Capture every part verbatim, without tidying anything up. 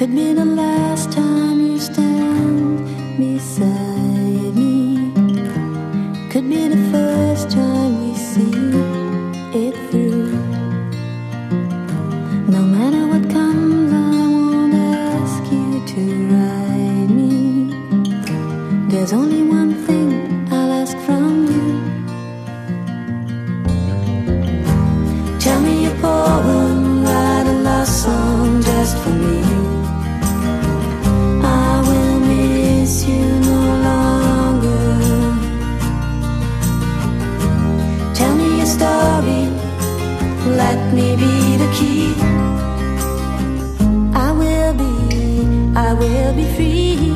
Could be the last time you stand beside me. Could be the first time we see it through. No matter what comes, I won't ask you to ride me. There's only one thing I'll ask from you. Tell me a poem, write a love song just for me. Story, let me be the key. I will be, I will be free.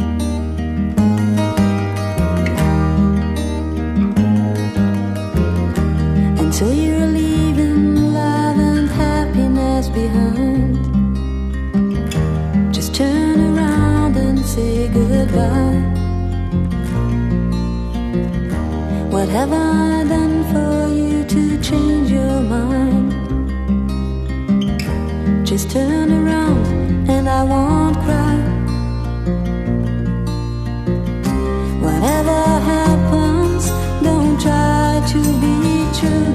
And so you're leaving love and happiness behind. Just turn around and say goodbye. What have I done for you to change your mind? Just turn around and I won't cry. Whatever happens, don't try to be true.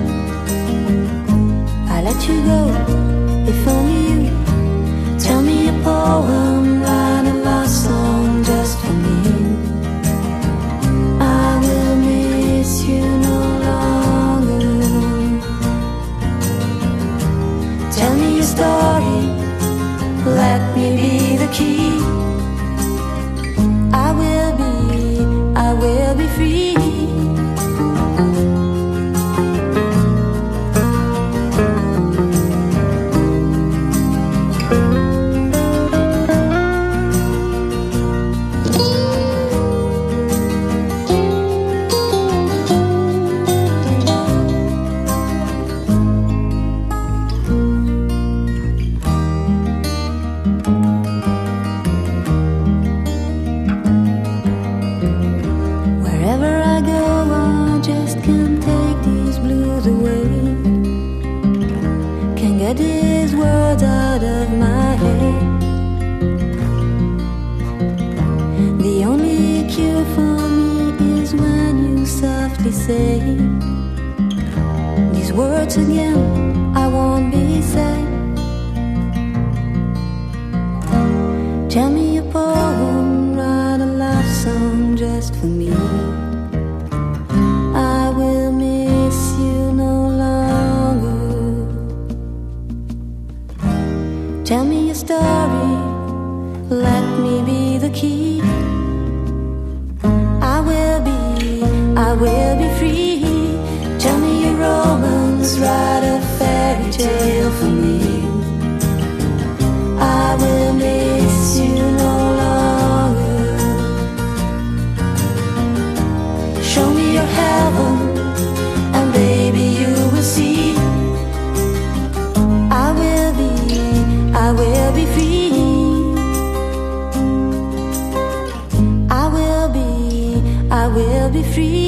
I let you go, if only you. Tell me a poem, write a love song just for me. I will miss you no longer. Tell me your story, let me be the key. I will be, I will be free. Get these words out of my head. The only cure for me is when you softly say these words again, I won't be sad. Tell me a poem, write a love song just for me. I will miss you no longer. Tell me your story, let me be the key. I will be, I will be free. Tell me your romance, write a fairy tale for me. I will miss you no longer. Show me your heaven, and baby you will see. I will be, I will be free. I will be, I will be free.